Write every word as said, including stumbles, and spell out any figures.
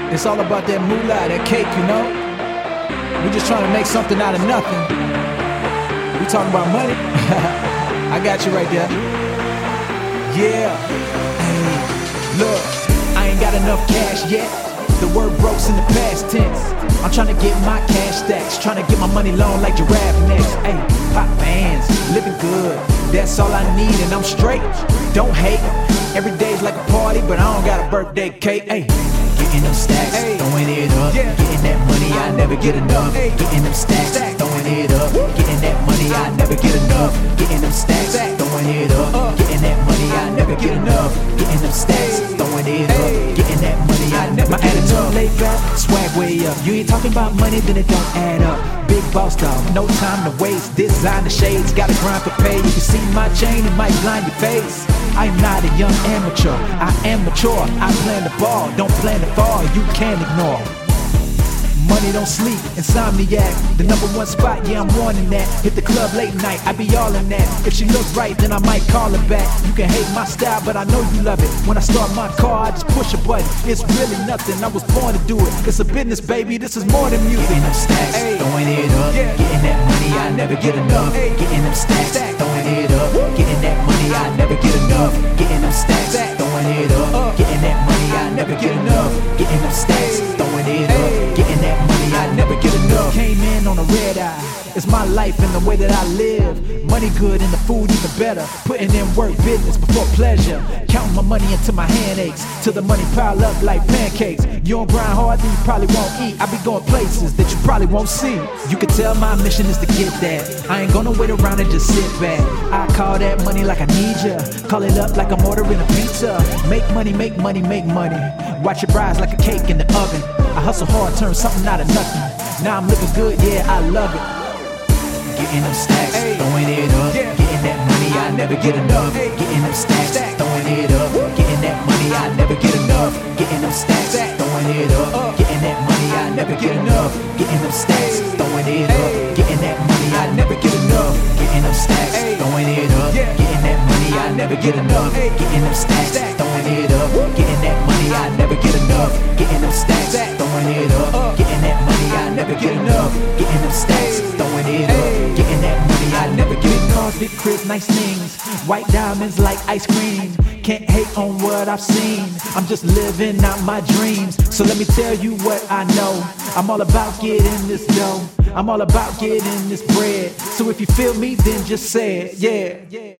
It's all about that moolah, that cake, you know. We just trying to make something out of nothing. We talking about money? I got you right there. Yeah. Hey, look, I ain't got enough cash yet. The word broke's in the past tense. I'm trying to get my cash stacks, trying to get my money long like giraffe necks. Hey, pop fans, living good, that's all I need and I'm straight. Don't hate, every day's like a party, but I don't got a birthday cake. Hey, getting them stacks, ay, throwing it up, yeah. Getting that money, I never get enough. Ay, getting them stacks, throwing it up, getting that money, I never get enough. Getting them stacks, throwing it up, getting that money, I never get enough. Getting them stacks, throwing it up, getting that money, I never get enough. My attitude laid back, swag way up. You ain't talking about money, then it don't add up. Big boss dog, no time to waste. Design the shades, gotta grind for pay. You can see my chain, it might blind your face. I'm not a young amateur, I am mature. I plan the ball, don't plan to fall, you can't ignore. Money don't sleep, insomniac. The number one spot, yeah, I'm wanting that. Hit the club late night, I be all in that. If she looks right, then I might call her back. You can hate my style, but I know you love it. When I start my car, I just push a button. It's really nothing, I was born to do it. It's a business, baby, this is more than music. Getting them stacks, ay, throwing it up, yeah. Getting that money, I never get enough. Ay, getting them stacks, throwing it up. Getting that money, I never get enough. Getting them stacks, throwing it up. Getting that money, I never get enough. Getting them stacks, throwing it up. Getting that money, I never get enough. Came in on a red eye. It's my life and the way that I live. Money good and the food even better. Putting in work, business before pleasure. Counting my money until my hand aches, till the money pile up like pancakes. You don't grind hard, then you probably won't eat. I be going places that you probably won't see. You can tell my mission is to get that. I ain't gonna wait around and just sit back. I call that money like I need ya. Call it up like I'm ordering a pizza. Make money, make money, make money. Watch it rise like a cake in the oven. I hustle hard, turn something out of nothing. Now I'm looking good, yeah, I love it. Getting them stacks, ay, throwing it up, yeah. Getting that money, I never get enough. Ay, getting them stacks, throwing it up, getting that money, I never get enough. Getting them stacks, throwing it up, getting that money, I never get enough. Getting them stacks, throwing it up, getting that money, I never get enough. Getting them stacks, throwing it up, getting that money, I never get enough. Getting them stacks, throwing it up, getting that money, I never get enough. Getting them stacks, throwing it up, getting that money, I never get enough. Getting them stacks, throwing it up, getting that money, I never get enough. Cars, big cribs, nice things, white diamonds like ice cream. Can't hate on what I've seen, I'm just living out my dreams. So let me tell you what I know, I'm all about getting this dough. I'm all about getting this bread. So if you feel me, then just say it, yeah.